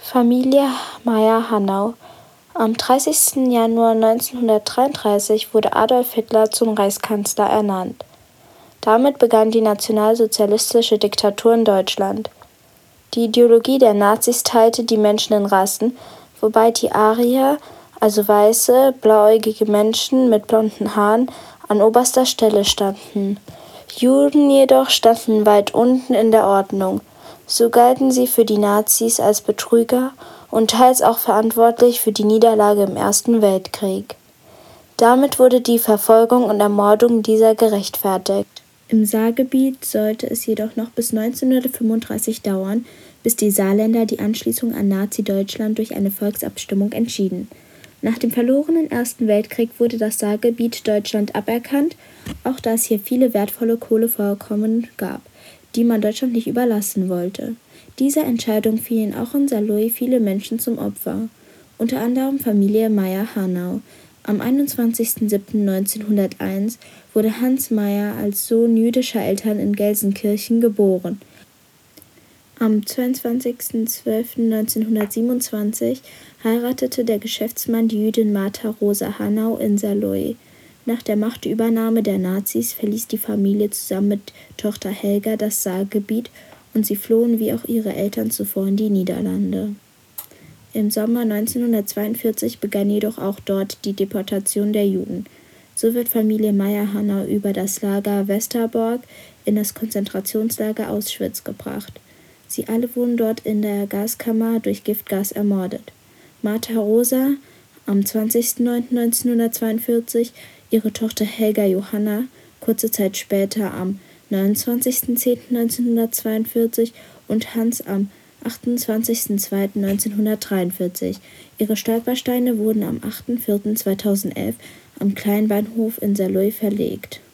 Familie Mayr-Hanau. Am 30. Januar 1933 wurde Adolf Hitler zum Reichskanzler ernannt. Damit begann die nationalsozialistische Diktatur in Deutschland. Die Ideologie der Nazis teilte die Menschen in Rassen, wobei die Arier, also weiße, blauäugige Menschen mit blonden Haaren, an oberster Stelle standen. Juden jedoch standen weit unten in der Ordnung. So galten sie für die Nazis als Betrüger und teils auch verantwortlich für die Niederlage im Ersten Weltkrieg. Damit wurde die Verfolgung und Ermordung dieser gerechtfertigt. Im Saargebiet sollte es jedoch noch bis 1935 dauern, bis die Saarländer die Anschließung an Nazi-Deutschland durch eine Volksabstimmung entschieden. Nach dem verlorenen Ersten Weltkrieg wurde das Saargebiet Deutschland aberkannt, auch da es hier viele wertvolle Kohlevorkommen gab, die man Deutschland nicht überlassen wollte. Dieser Entscheidung fielen auch in Saarlouis viele Menschen zum Opfer, unter anderem Familie Mayr-Hanau. Am 21.07.1901 wurde Hans Mayr als Sohn jüdischer Eltern in Gelsenkirchen geboren. Am 22.12.1927 heiratete der Geschäftsmann die Jüdin Martha Rosa Hanau in Saarlouis. Nach der Machtübernahme der Nazis verließ die Familie zusammen mit Tochter Helga das Saargebiet und sie flohen wie auch ihre Eltern zuvor in die Niederlande. Im Sommer 1942 begann jedoch auch dort die Deportation der Juden. So wird Familie Mayr-Hanau über das Lager Westerbork in das Konzentrationslager Auschwitz gebracht. Sie alle wurden dort in der Gaskammer durch Giftgas ermordet. Martha Rosa am 20.09.1942, ihre Tochter Helga Johanna kurze Zeit später am 29.10.1942 und Hans am 28.02.1943. Ihre Stolpersteine wurden am 8.04.2011 am Kleinbahnhof in Saarlouis verlegt.